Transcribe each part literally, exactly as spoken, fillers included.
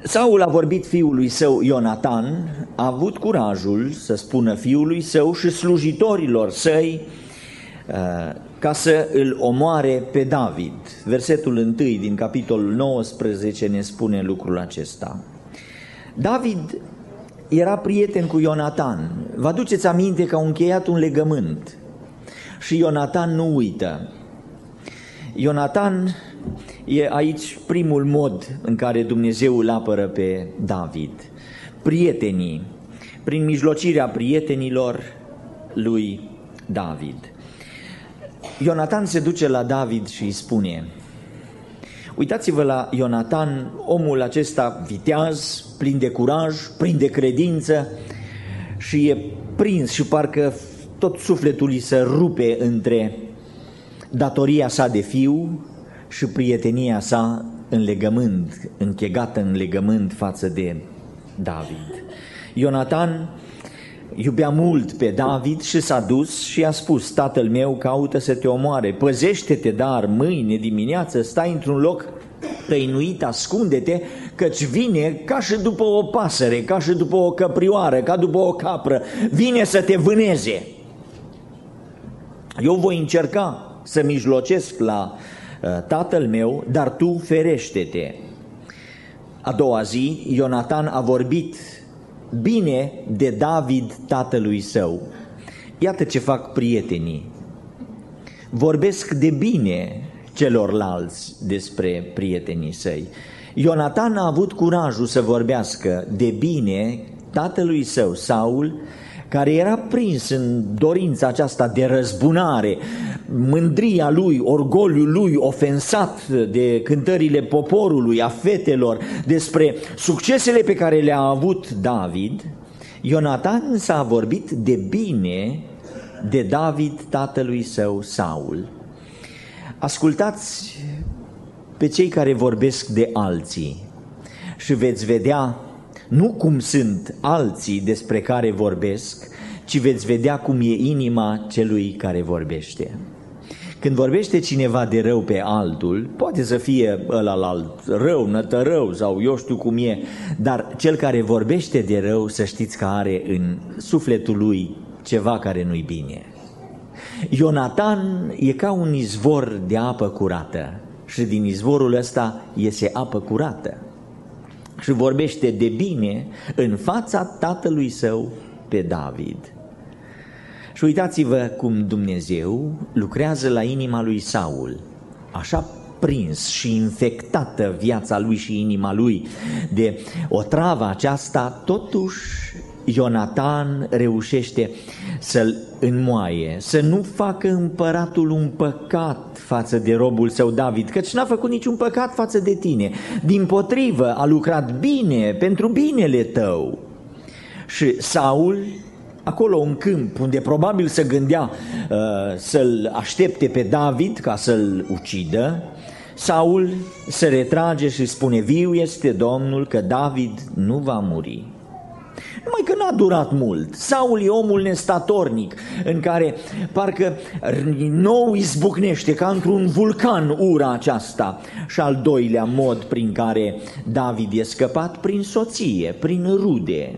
Saul a vorbit fiului său Ionatan, a avut curajul să spună fiului său și slujitorilor săi ca să îl omoare pe David. Versetul unu din capitolul nouăsprezece ne spune lucrul acesta. David era prieten cu Ionatan. Vă aduceți aminte că au încheiat un legământ și Ionatan nu uită. Ionatan e aici primul mod în care Dumnezeu îl apără pe David. Prietenii, prin mijlocirea prietenilor lui David. Ionatan se duce la David și îi spune: uitați-vă la Ionatan, omul acesta viteaz, plin de curaj, plin de credință, și e prins și parcă tot sufletul îi se rupe între datoria sa de fiu și prietenia sa în legământ, închegată în legământ față de David. Ionatan iubea mult pe David și s-a dus și a spus: tatăl meu caută să te omoare, păzește-te dar mâine dimineață, stai într-un loc tăinuit, ascunde-te, căci vine ca și după o pasăre, ca și după o căprioară, ca după o capră, vine să te vâneze. Eu voi încerca să mijlocesc la uh, tatăl meu, dar tu ferește-te. A doua zi, Ionatan a vorbit bine de David tatălui său. Iată ce fac prietenii. Vorbesc de bine celorlalți despre prietenii săi. Ionatan a avut curajul să vorbească de bine tatălui său, Saul, care era prins în dorința aceasta de răzbunare, mândria lui, orgoliul lui ofensat de cântările poporului, a fetelor, despre succesele pe care le-a avut David. Ionatan însă a vorbit de bine de David tatălui său, Saul. Ascultați pe cei care vorbesc de alții și veți vedea nu cum sunt alții despre care vorbesc, ci veți vedea cum e inima celui care vorbește. Când vorbește cineva de rău pe altul, poate să fie ălalt rău, nătărău sau eu știu cum e, dar cel care vorbește de rău, să știți că are în sufletul lui ceva care nu-i bine. Ionatan e ca un izvor de apă curată și din izvorul ăsta iese apă curată. Și vorbește de bine în fața tatălui său pe David. Și uitați-vă cum Dumnezeu lucrează la inima lui Saul, așa prins și infectată viața lui și inima lui de otravă aceasta, totuși Ionatan reușește să-l înmoaie, să nu facă împăratul un păcat față de robul său David, căci n-a făcut niciun păcat față de tine. Dimpotrivă, a lucrat bine, pentru binele tău. Și Saul, acolo în câmp, unde probabil se gândea uh, să-l aștepte pe David ca să-l ucidă, Saul se retrage și spune: viu este Domnul că David nu va muri. Numai că n-a durat mult. Saul e omul nestatornic, în care parcă nou izbucnește ca într-un vulcan ura aceasta. Și al doilea mod prin care David e scăpat, prin soție, prin rude.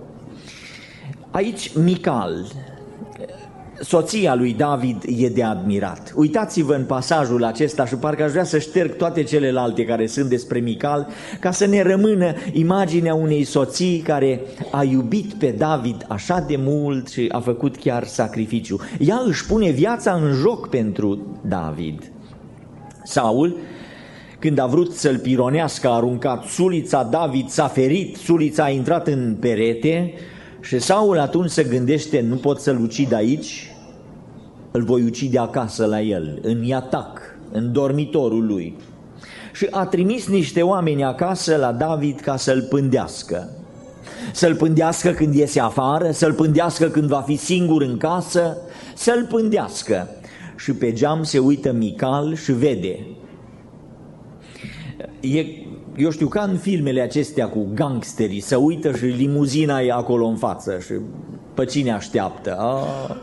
Aici Mical, soția lui David, e de admirat. Uitați-vă în pasajul acesta și parcă aș vrea să șterg toate celelalte care sunt despre Mical, ca să ne rămână imaginea unei soții care a iubit pe David așa de mult și a făcut chiar sacrificiu. Ea își pune viața în joc pentru David. Saul, când a vrut să-l pironească, a aruncat sulița, David s-a ferit, sulița a intrat în perete. Și Saul atunci se gândește: nu pot să-l ucid aici, îl voi ucide acasă la el, în Iatac, în dormitorul lui. Și a trimis niște oameni acasă la David ca să-l pândească. Să-l pândească când iese afară, să-l pândească când va fi singur în casă, să-l pândească. Și pe geam se uită Mical și vede. E... Eu știu, ca în filmele acestea cu gangsterii, se uită și limuzina e acolo în față și pe cine așteaptă. Ah.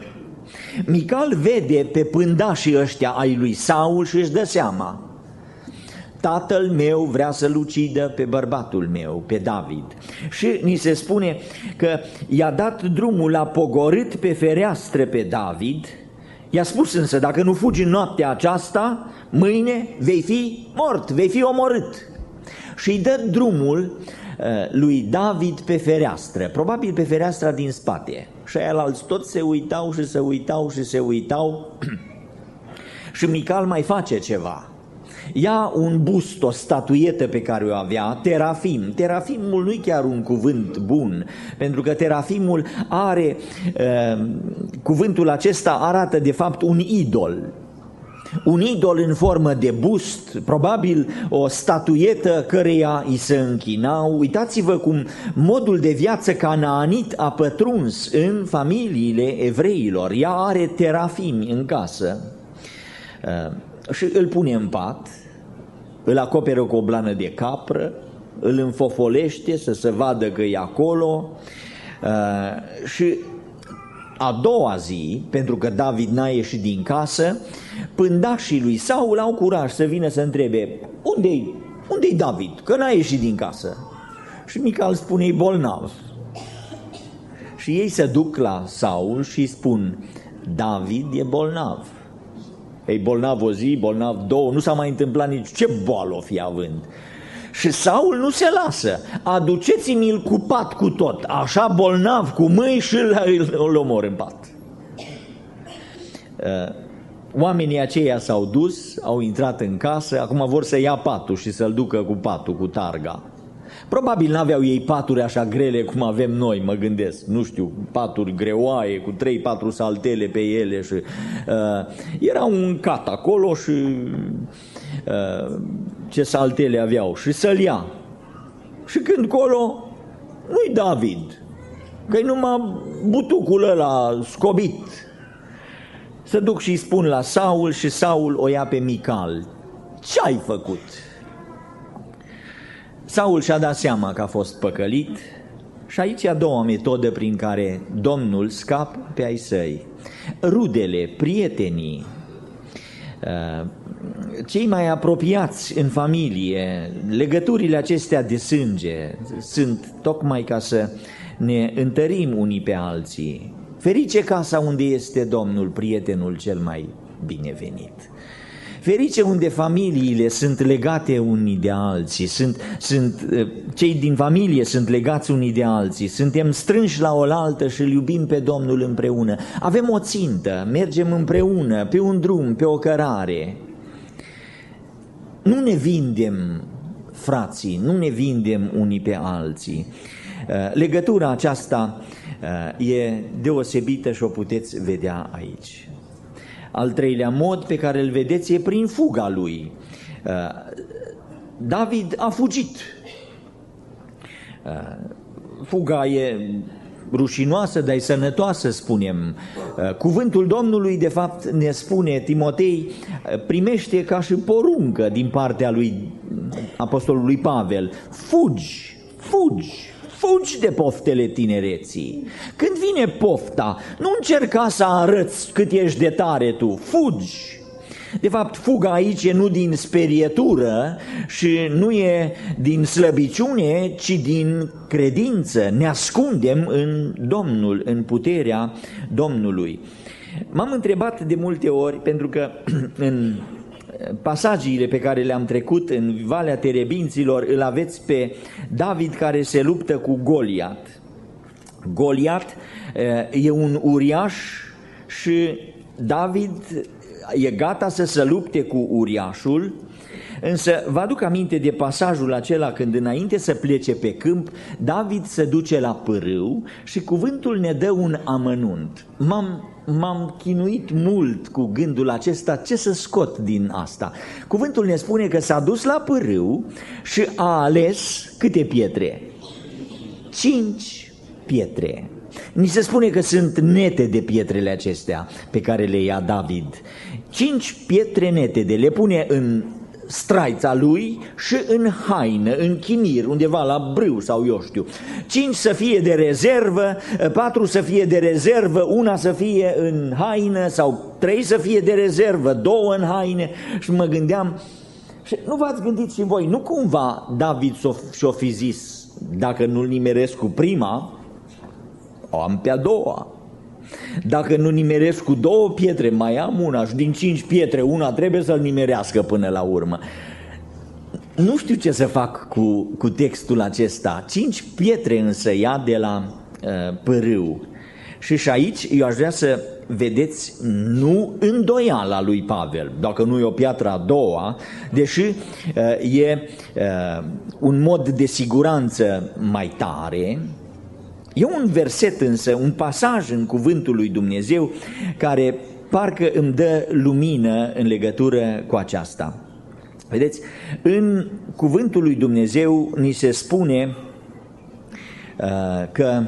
Mical vede pe pândașii ăștia ai lui Saul și își dă seama. tatăl meu vrea să-l ucidă pe bărbatul meu, pe David. Și ni se spune că i-a dat drumul, l-a pogorât pe fereastră pe David. I-a spus însă, dacă nu fugi în noaptea aceasta, mâine vei fi mort, vei fi omorât. Și îi dă drumul lui David pe fereastră, probabil pe fereastra din spate. Și aialalți toți se uitau și se uitau și se uitau. Și Mical mai face ceva. Ia un bust, o statuietă pe care o avea, terafim. Terafimul nu e chiar un cuvânt bun, pentru că terafimul are, uh, cuvântul acesta arată de fapt un idol. Un idol în formă de bust, probabil o statuietă căreia îi se închinau. Uitați-vă cum modul de viață canaanit a pătruns în familiile evreilor. Ea are terafimi în casă uh, și îl pune în pat, îl acoperă cu o blană de capră, îl înfofolește să se vadă că e acolo uh, și a doua zi, pentru că David n-a ieșit din casă, pândașii lui Saul au curaj să vină să întrebe, unde-i, unde-i David, că n-a ieșit din casă? Și Mical spune, e bolnav. Și ei se duc la Saul și spun, David e bolnav. E bolnav o zi, bolnav două, nu s-a mai întâmplat nici ce boală o fi având. Și Saul nu se lasă, aduceți-mi-l cu pat cu tot, așa bolnav cu mâini și îl omor în pat. Oamenii aceia s-au dus, au intrat în casă, acum vor să ia patul și să-l ducă cu patul, cu targa. Probabil n-aveau ei paturi așa grele cum avem noi, mă gândesc, nu știu, paturi greoaie cu trei patru saltele pe ele și uh, era un cat acolo și uh, ce saltele aveau și să-l ia. Și când colo, nu-i David, că-i numai butucul ăla scobit. Să duc și-i spun la Saul și Saul o ia pe Mical. Ce-ai făcut? Saul și-a dat seama că a fost păcălit și aici e a doua metodă prin care Domnul scapă pe ai săi. Rudele, prietenii, cei mai apropiați în familie, legăturile acestea de sânge sunt tocmai ca să ne întărim unii pe alții. Ferice casa unde este Domnul, prietenul cel mai binevenit. Ferice unde familiile sunt legate unii de alții, sunt, sunt, cei din familie sunt legați unii de alții, suntem strânși la oaltă și îl iubim pe Domnul împreună. Avem o țintă, mergem împreună pe un drum, pe o cărare. Nu ne vindem, frații, nu ne vindem unii pe alții. Legătura aceasta e deosebită și o puteți vedea aici. Al treilea mod pe care îl vedeți e prin fuga lui. David a fugit. Fuga e rușinoasă, dar e sănătoasă, spunem. Cuvântul Domnului, de fapt, ne spune, Timotei primește ca și poruncă din partea lui apostolului Pavel. Fugi, fugi. Fugi de poftele tinereții. Când vine pofta, nu încerca să arăți cât ești de tare tu, fugi. De fapt, fuga aici e nu din sperietură și nu e din slăbiciune, ci din credință. Ne ascundem în Domnul, în puterea Domnului. M-am întrebat de multe ori, pentru că în pasajele pe care le-am trecut în Valea Terebinților îl aveți pe David care se luptă cu Goliat. Goliat e un uriaș și David e gata să se lupte cu uriașul, însă vă aduc aminte de pasajul acela când înainte să plece pe câmp, David se duce la pârâu și cuvântul ne dă un amănunt. M-am M-am chinuit mult cu gândul acesta, ce să scot din asta. Cuvântul ne spune că s-a dus la pârâu și a ales câte pietre? Cinci pietre. Ni se spune că sunt nete de pietrele acestea pe care le ia David. Cinci pietre nete de le pune în straița lui și în haină, în chinir, undeva la brâu sau eu știu. Cinci să fie de rezervă, patru să fie de rezervă, una să fie în haină sau trei să fie de rezervă, două în haine. Și mă gândeam, Și nu v-ați gândit și voi, nu cumva David și-o fi zis, dacă nu-l nimeresc cu prima, o am pe a doua. Dacă nu nimeresc cu două pietre, mai am una și din cinci pietre, una trebuie să-l nimerească până la urmă. Nu știu ce să fac cu, cu textul acesta. Cinci pietre însă ia de la uh, pârâu. Și și aici eu aș vrea să vedeți nu îndoiala lui Pavel, dacă nu e o piatră a doua, deși uh, e uh, un mod de siguranță mai tare. E un verset însă, un pasaj în cuvântul lui Dumnezeu care parcă îmi dă lumină în legătură cu aceasta. Vedeți, în cuvântul lui Dumnezeu ni se spune uh, că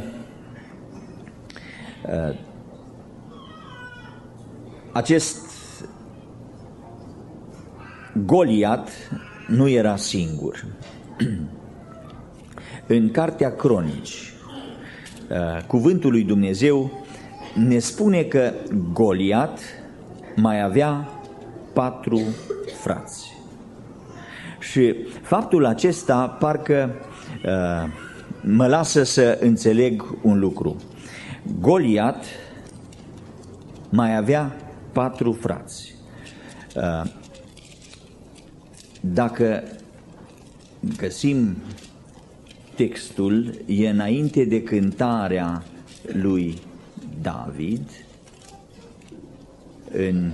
uh, acest Goliat nu era singur. În Cartea Cronici, cuvântul lui Dumnezeu ne spune că Goliat mai avea patru frați. Și faptul acesta parcă uh, mă lasă să înțeleg un lucru. Goliat mai avea patru frați. Uh, dacă găsim textul, e înainte de cântarea lui David în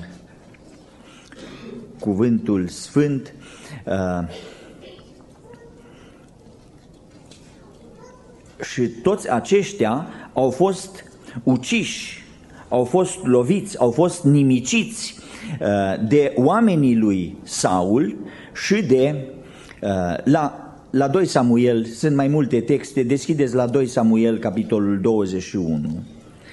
cuvântul sfânt. Uh, și toți aceștia au fost uciși, au fost loviți, au fost nimiciți uh, de oamenii lui Saul și de uh, la La doi Samuel, sunt mai multe texte, deschideți la doi Samuel, capitolul douăzeci și unu,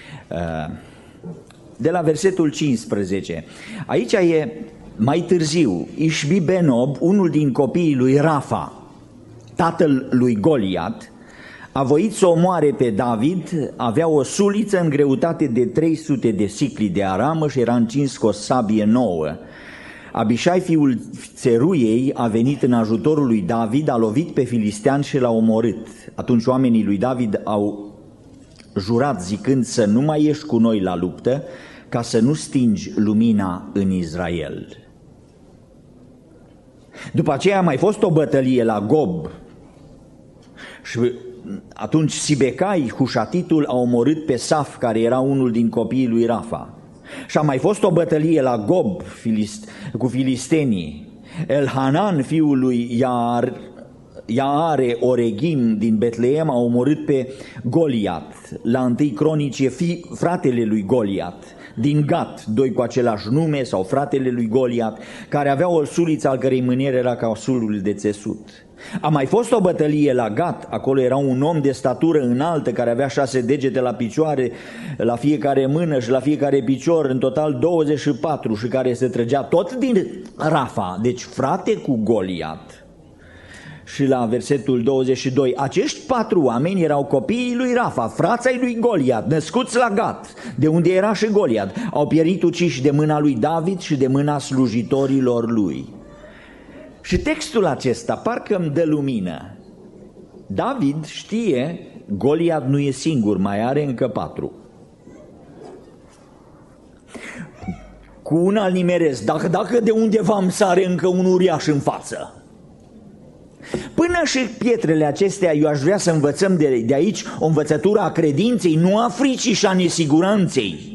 de la versetul cincisprezece. Aici e mai târziu, Ișbi Benob, unul din copiii lui Rafa, tatăl lui Goliat, a voit să omoare pe David, avea o suliță în greutate de trei sute de sicli de aramă și era încins cu o sabie nouă. Abișai, fiul Țeruiei, a venit în ajutorul lui David, a lovit pe filistean și l-a omorât. Atunci oamenii lui David au jurat zicând să nu mai ieși cu noi la luptă, ca să nu stingi lumina în Israel. După aceea a mai fost o bătălie la Gob și atunci Sibecai, Hușatitul, a omorât pe Saf, care era unul din copiii lui Rafa. Și a mai fost o bătălie la Gob filist, cu filistenii. Elhanan, fiul lui Iar, Iaare Oregim din Betleem, a omorât pe Goliat. La întâi Cronici e fi, fratele lui Goliat, din Gat, doi cu același nume, sau fratele lui Goliat, care avea o suliță al cărei mâniere era ca sulul de țesut. A mai fost o bătălie la Gat, acolo era un om de statură înaltă care avea șase degete la picioare, la fiecare mână și la fiecare picior, în total douăzeci și patru, și care se trăgea tot din Rafa, deci frate cu Goliat. Și la versetul douăzeci și doi, acești patru oameni erau copiii lui Rafa, frații lui Goliat, născuți la Gat, de unde era și Goliat. Au pierit uciși de mâna lui David și de mâna slujitorilor lui. Și textul acesta parcă îmi dă lumină. David știe, Goliat nu e singur, mai are încă patru. Cu una îl nimeresc, dacă, dacă de undeva îmi sare încă un uriaș în față. Până și pietrele acestea, eu aș vrea să învățăm de, de aici o învățătură a credinței, nu a fricii și a nesiguranței.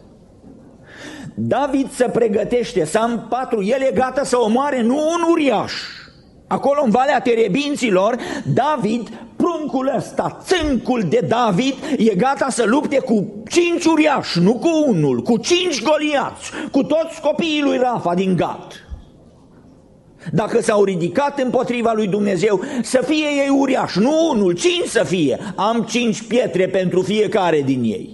David se pregătește să am patru, el e gata să omoare, nu un uriaș. Acolo în Valea Terebinților, David, pruncul ăsta, țâncul de David, e gata să lupte cu cinci uriași, nu cu unul, cu cinci Goliați, cu toți copiii lui Rafa din Gat. Dacă s-au ridicat împotriva lui Dumnezeu, să fie ei uriași, nu unul, cinci să fie. Am cinci pietre pentru fiecare din ei.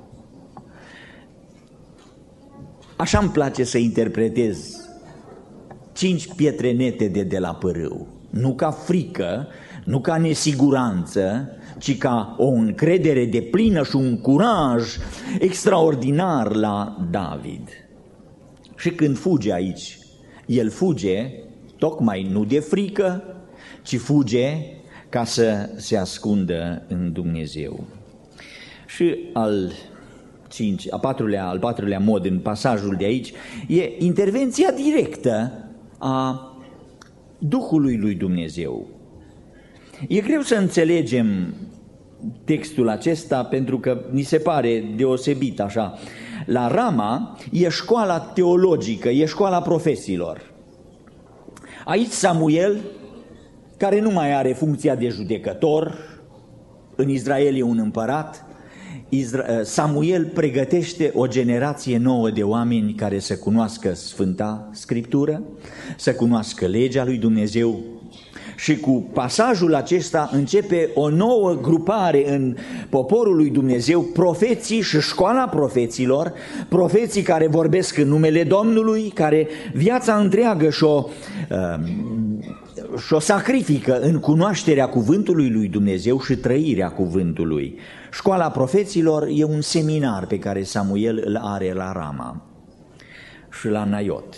Așa îmi place să interpretez cinci pietre nete de, de la pârâu. Nu ca frică, nu ca nesiguranță, ci ca o încredere deplină și un curaj extraordinar la David. Și când fuge aici, el fuge tocmai nu de frică, ci fuge ca să se ascundă în Dumnezeu. Și al cinci, a patrulea, al patrulea mod în pasajul de aici e intervenția directă a Duhului lui Dumnezeu. E greu să înțelegem textul acesta pentru că ni se pare deosebit așa. La Rama e școala teologică, e școala profeților. Aici Samuel, care nu mai are funcția de judecător, în Israel e un împărat, Samuel pregătește o generație nouă de oameni care să cunoască Sfânta Scriptură, să cunoască legea lui Dumnezeu. Și cu pasajul acesta începe o nouă grupare în poporul lui Dumnezeu, profeții și școala profeților, profeții care vorbesc în numele Domnului, care viața întreagă și-o, uh, și-o sacrifică în cunoașterea cuvântului lui Dumnezeu și trăirea cuvântului. Școala profeților e un seminar pe care Samuel îl are la Rama și la Naiot.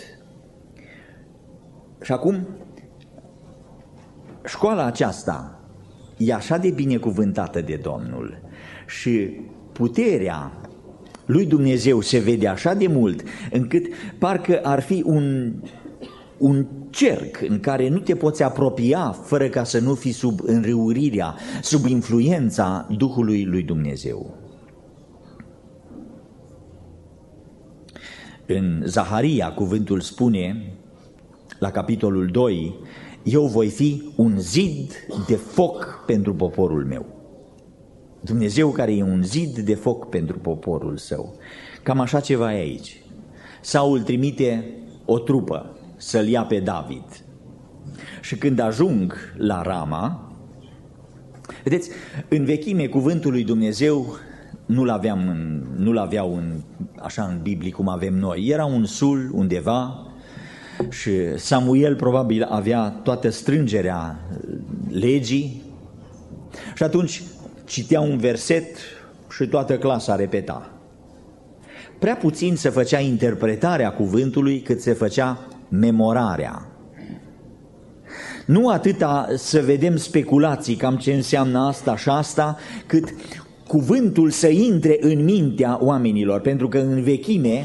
Și acum, școala aceasta e așa de binecuvântată de Domnul și puterea lui Dumnezeu se vede așa de mult încât parcă ar fi un, un cerc în care nu te poți apropia fără ca să nu fii sub înrăurirea, sub influența Duhului lui Dumnezeu. În Zaharia cuvântul spune, la capitolul doi, eu voi fi un zid de foc pentru poporul meu. Dumnezeu care e un zid de foc pentru poporul său. Cam așa ceva e aici. Saul trimite o trupă să-l ia pe David. Și când ajung la Rama, vedeți, în vechime cuvântul lui Dumnezeu nu-l aveam în, nu-l aveau în, așa în Biblie cum avem noi. Era un sul undeva și Samuel probabil avea toată strângerea legii și atunci citea un verset și toată clasa repeta. Prea puțin se făcea interpretarea cuvântului cât se făcea memorarea. Nu atâta să vedem speculații cam ce înseamnă asta și asta, cât cuvântul să intre în mintea oamenilor, pentru că în vechime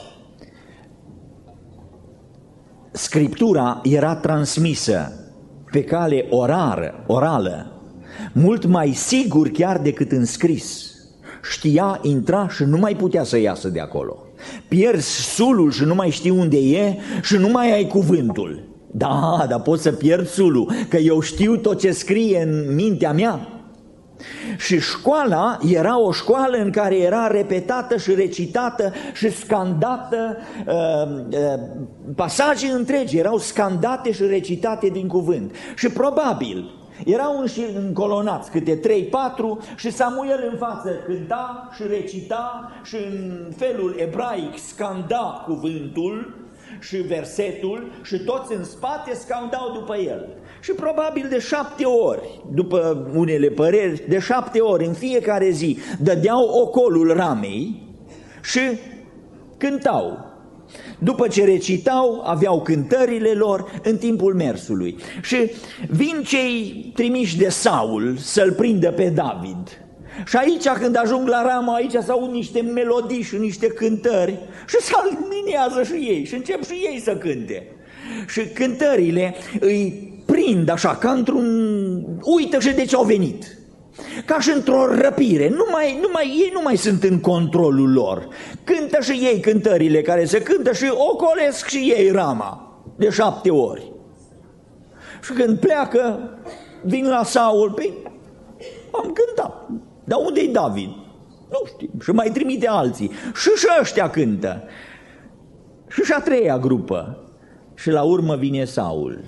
Scriptura era transmisă pe cale orară, orală, mult mai sigur chiar decât în scris. Știa, intra și nu mai putea să iasă de acolo. Pierzi sulul și nu mai știi unde e și nu mai ai cuvântul. Da, dar poți să pierzi sulul, că eu știu tot ce scrie în mintea mea. Și școala era o școală în care era repetată și recitată și scandată, uh, uh, pasaje întregi erau scandate și recitate din cuvânt. Și probabil erau și încolonați câte trei patru și Samuel în față cânta și recita și în felul ebraic scanda cuvântul și versetul și toți în spate scandau după el. Și probabil de șapte ori, după unele păreri, de șapte ori în fiecare zi dădeau ocolul ramei și cântau. După ce recitau, aveau cântările lor în timpul mersului. Și vin cei trimiși de Saul să-l prindă pe David. Și aici, când ajung la Rama, aici s-aud niște melodii și niște cântări și se aliniază și ei și încep și ei să cânte. Și cântările îi prind așa, ca într-un... Uită și de ce au venit. Ca și într-o răpire. Nu mai, nu mai, ei nu mai sunt în controlul lor. Cântă și ei cântările care se cântă și ocolesc și ei Rama de șapte ori. Și când pleacă, vin la Saul, păi, am cântat. Dar unde-i David? Nu știu. Și mai trimite alții. Și și ăștia cântă. Și și a treia grupă. Și la urmă vine Saul.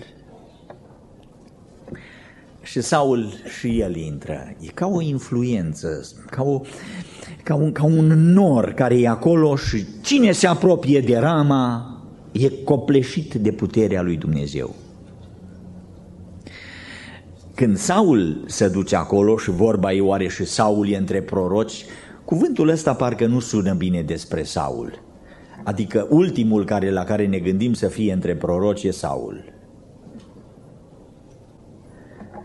Și Saul și el intră. E ca o influență, ca, o, ca, un, ca un nor care e acolo și cine se apropie de Rama e copleșit de puterea lui Dumnezeu. Când Saul se duce acolo și vorba e oare și Saul e între proroci, cuvântul ăsta parcă nu sună bine despre Saul. Adică ultimul care, la care ne gândim să fie între proroci e Saul.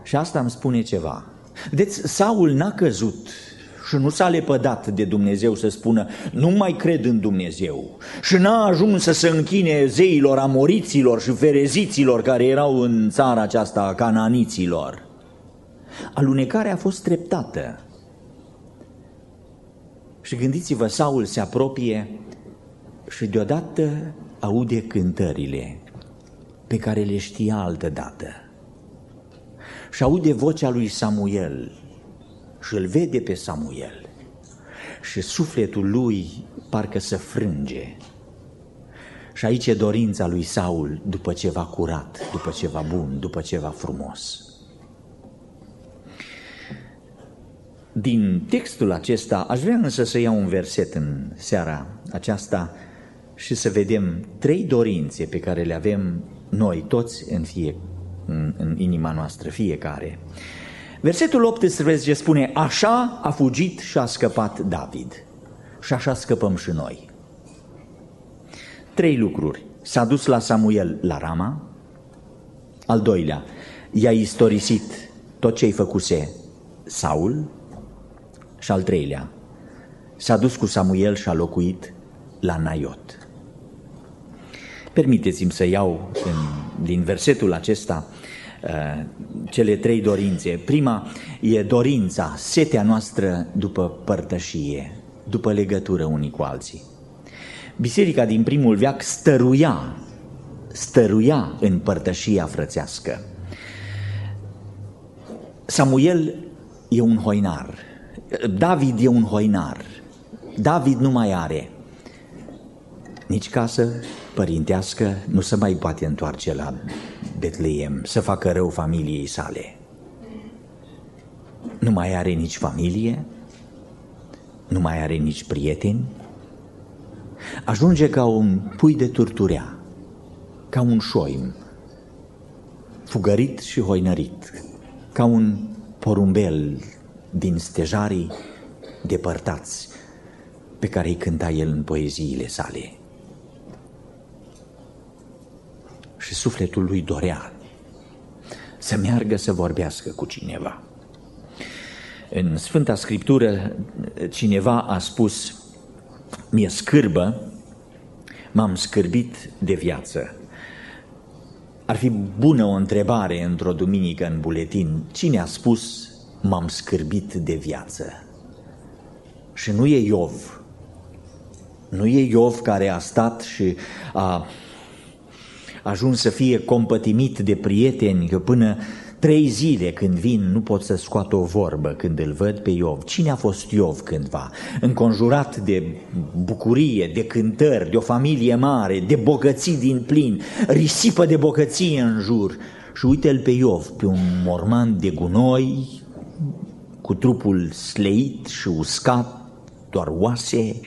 Și asta îmi spune ceva. Deci Saul n-a căzut și nu s-a lepădat de Dumnezeu să spună nu mai cred în Dumnezeu și n-a ajuns să se închine zeilor amoriților și fereziților care erau în țara aceasta a cananiților. Alunecarea a fost treptată. Și gândiți-vă, Saul se apropie și deodată aude cântările pe care le știa altădată. Și aude vocea lui Samuel și îl vede pe Samuel și sufletul lui parcă se frânge. Și aici e dorința lui Saul după ceva curat, după ceva bun, după ceva frumos. Din textul acesta aș vrea însă să iau un verset în seara aceasta și să vedem trei dorințe pe care le avem noi toți în, fie, în, în inima noastră, fiecare. Versetul optsprezece spune: așa a fugit și a scăpat David și așa scăpăm și noi. Trei lucruri. S-a dus la Samuel la Rama. Al doilea, i-a istorisit tot ce-i făcuse Saul. Și al treilea, s-a dus cu Samuel și a locuit la Naiot. Permiteți-mi să iau în, din versetul acesta uh, cele trei dorințe. Prima e dorința, setea noastră după părtășie, după legătură unii cu alții. Biserica din primul veac stăruia, stăruia în părtășia frățească. Samuel e un hoinar, David e un hoinar. David nu mai are nici casă părintească, nu se mai poate întoarce la Betleem să facă rău familiei sale. Nu mai are nici familie, nu mai are nici prieteni. Ajunge ca un pui de turturea, ca un șoim, fugărit și hoinărit, ca un porumbel din stejarii depărtați pe care îi cânta el în poeziile sale. Și sufletul lui dorea să meargă să vorbească cu cineva. În Sfânta Scriptură cineva a spus: mi-e scârbă, m-am scârbit de viață. Ar fi bună o întrebare într-o duminică în buletin: cine a spus m-am scârbit de viață? Și nu e Iov. Nu e Iov care a stat și a ajuns să fie compătimit de prieteni, că până trei zile când vin nu pot să scoată o vorbă când îl văd pe Iov. Cine a fost Iov cândva? Înconjurat de bucurie, de cântări, de o familie mare, de bogății din plin, risipă de bogăție în jur. Și uite-l pe Iov, pe un morman de gunoi, cu trupul sleit și uscat, doar oase.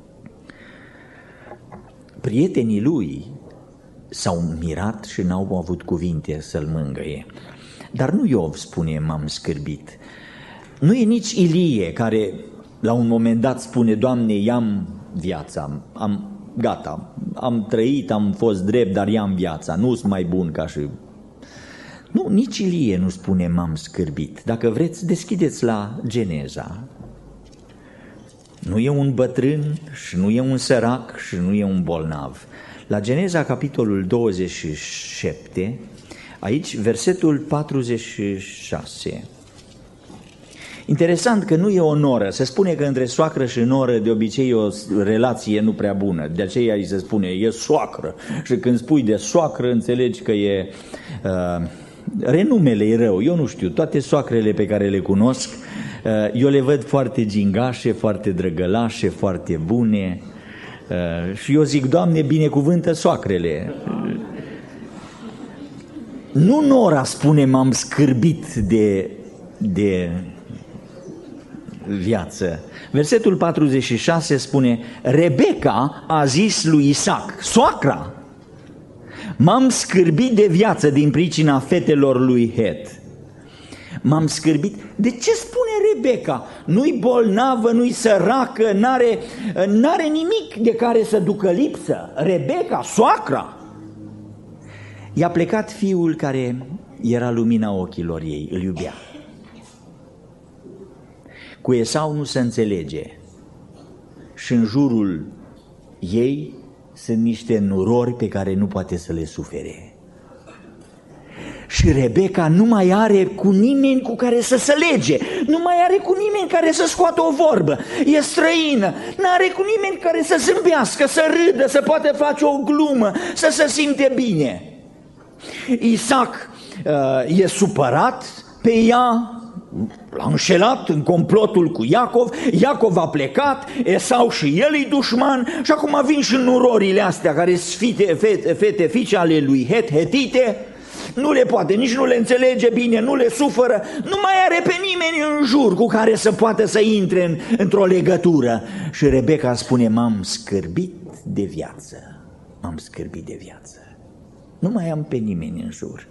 Prietenii lui s-au mirat și n-au avut cuvinte să-l mângâie. Dar nu Iov spune m-am scârbit. Nu e nici Ilie care la un moment dat spune: Doamne, i-am viața, am, gata, am trăit, am fost drept, dar i-am viața, nu-s mai bun ca și... Nu, nici Ilie nu spune m-am scârbit. Dacă vreți, deschideți la Geneza. Nu e un bătrân și nu e un sărac și nu e un bolnav. La Geneza, capitolul douăzeci și șapte, aici versetul patruzeci și șase. Interesant că nu e o noră. Se spune că între soacră și noră de obicei e o relație nu prea bună. De aceea îi se spune e soacră. Și când spui de soacră înțelegi că e... Uh, renumele e rău. Eu nu știu, toate soacrele pe care le cunosc, uh, eu le văd foarte gingașe, foarte drăgălașe, foarte bune. Uh, și eu zic, Doamne, binecuvântă soacrele. Nu nora spune m-am scârbit de, de viață. Versetul patruzeci și șase spune: Rebecca a zis lui Isaac, soacra, m-am scârbit de viață din pricina fetelor lui Het. M-am scârbit. De ce spune Rebecca? Nu-i bolnavă, nu-i săracă, n-are, n-are nimic de care să ducă lipsă. Rebecca, soacra. I-a plecat fiul care era lumina ochilor ei, îl iubea. Cu Esau nu se înțelege și în jurul ei sunt niște nurori pe care nu poate să le sufere. Și Rebecca nu mai are cu nimeni cu care să se lege, nu mai are cu nimeni care să scoată o vorbă, e străină, nu are cu nimeni care să zâmbească, să râdă, să poată face o glumă, să se simte bine. Isaac uh, e supărat pe ea, l-a înșelat în complotul cu Iacov, Iacov a plecat, Esau și el e dușman și acum vin și nurorile astea care sunt fete, fete, fete fiice ale lui Het, Hetite, nu le poate, nici nu le înțelege bine, nu le suferă, nu mai are pe nimeni în jur cu care să poată să intre în, într-o legătură. Și Rebecca spune, m-am scârbit de viață, m-am scârbit de viață, nu mai am pe nimeni în jur.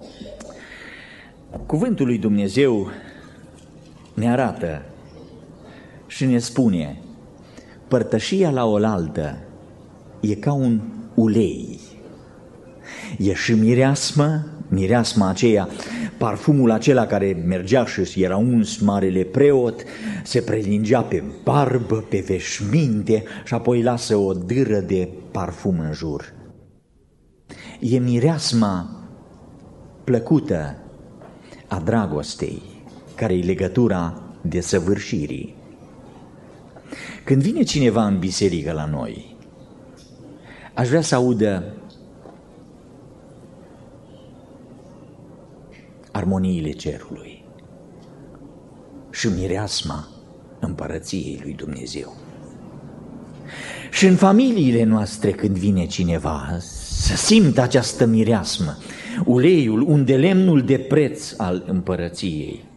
Cuvântul lui Dumnezeu ne arată și ne spune, părtășia la oaltă e ca un ulei. E și mireasmă, mireasma aceea, parfumul acela care mergea și era uns marele preot, se prelingea pe barbă, pe veșminte și apoi lasă o dâră de parfum în jur. E mireasma plăcută a dragostei, care e legătura desăvârșirii. Când vine cineva în biserică la noi, aș vrea să audă armoniile cerului și mireasma împărăției lui Dumnezeu. Și în familiile noastre, când vine cineva, să simtă această mireasmă, uleiul, unde lemnul de preț al împărăției.